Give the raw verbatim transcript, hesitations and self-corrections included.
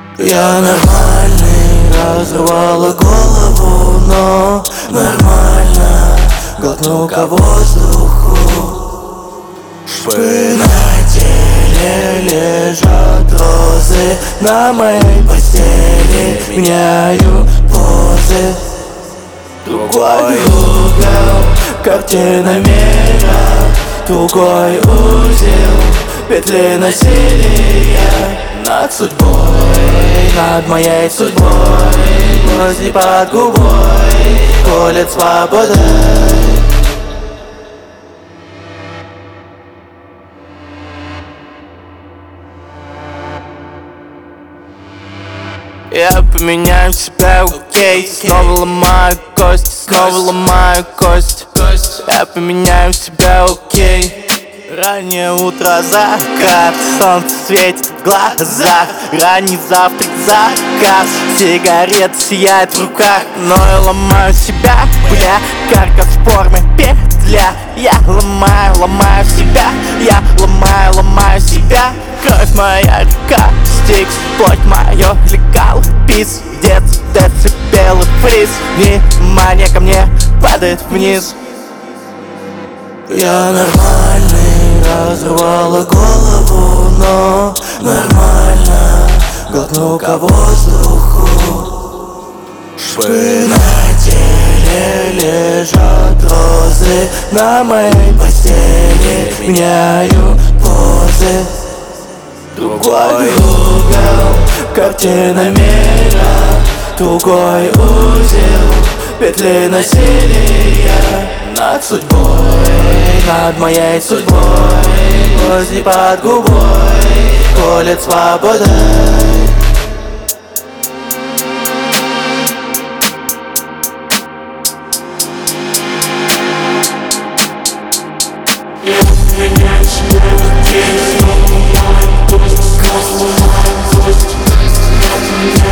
Я нормальный, разрывала голову, но нормально. Глотну-ка воздуху. Шпы на теле лежат розы, на моей постели меняю позы. Другой угол, картина мира, тугой узел, петли насилия. Над судьбой, над моей судьбой, гвозди под губой колет свободой. Я поменяю себя, окей. Снова ломаю кости, снова ломаю кости. Я поменяю себя, окей. Раннее утро, закат, солнце светит в глазах. Ранний завтрак, заказ, сигарет сияет в руках. Но я ломаю себя, бля, карка в форме петля. Я ломаю, ломаю себя, я ломаю, ломаю себя. Кровь моя река, стикс, плоть мое легал, пиздец, децибелы, фриз. Внимание ко мне падает вниз. Я нормальный, разрывала голову, но нормально. Глотну-ка воздуху. Шпы на теле лежат розы, на моей постели меняю позы. Другой угол, картина мира, тугой узел, петли насилия. Над судьбой, над моей судьбой, гвозди под губой колет свободой. Yeah.